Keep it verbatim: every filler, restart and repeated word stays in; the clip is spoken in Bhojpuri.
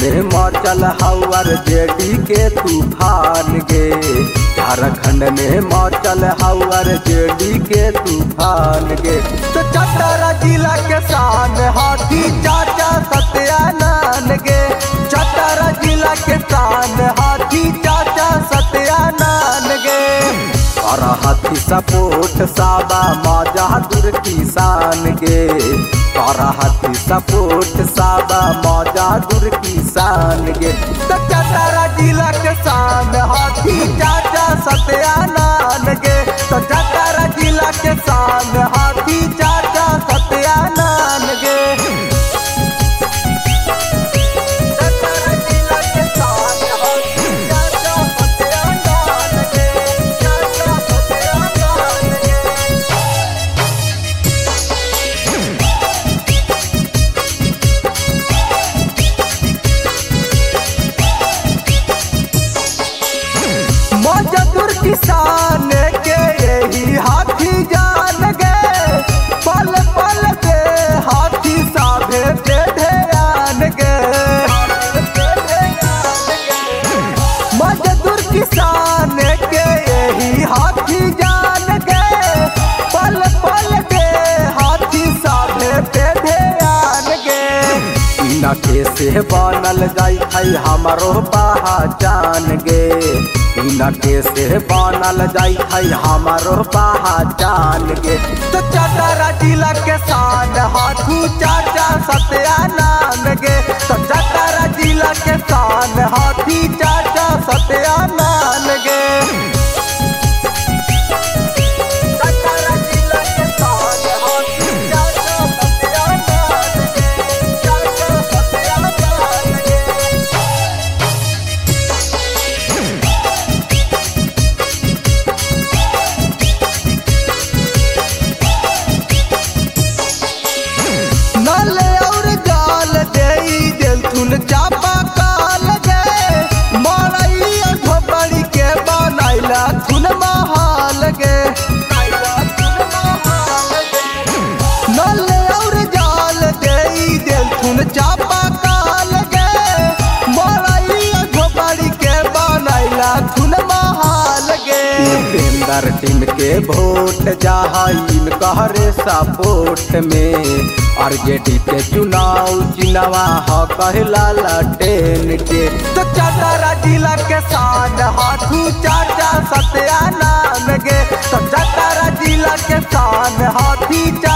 में मचल हवर जेडी के तूफान गे। झारखंड में मचल हवर जेडी के तूफान गे। तो चतरा जिला के शान हाथी चाचा सत्यानंद गे। चतरा जिला के शान हाथी चाचा सत्यानंद गे। और हाथी सपोर्ट साबा मौजादुर किसान गे। और हाथी सपोर्ट साबा मौजादुर किसान गे। तो चतरा जिला के शान हाथी चाचा सत्यानंद गे। तो चतरा जिला के शान हाथी चाचा सत्यानंद गे। मौजादुर किसान के यही हाथी जान गे। पल पल पे हाथी साभे पे ध्यान गे। मौजादुर किसान के यही हाथी जान गे। पल पल पे हाथी साभे पे ध्यान गे। इनके से बनल जाई है हमारो पहचान गे। इनके से बनल जाई है हमारो पहचान गे। तो चतरा जिला के शान हाथू चाचा सत्यानंद गे। तो चतरा जिला के शान हाथी चाचा सत्यानंद गे। चापा काल गे। मरैया झोपड़ी के बनैला थुन महल गे। नल और जाल दे देलथुन चापा काल गे। मरैया झोपड़ी के बनैला थुन महल गे। उपेंद्र टीम के वोट जाहिम कहरे सपोर्ट में। आरजेडी के चुनाव चिनवा ह कहला लटेन के। तो चतरा जिला के शान हाथू चाचा सत्यानंद गे। तो चतरा जिला के शान हाथी चाचा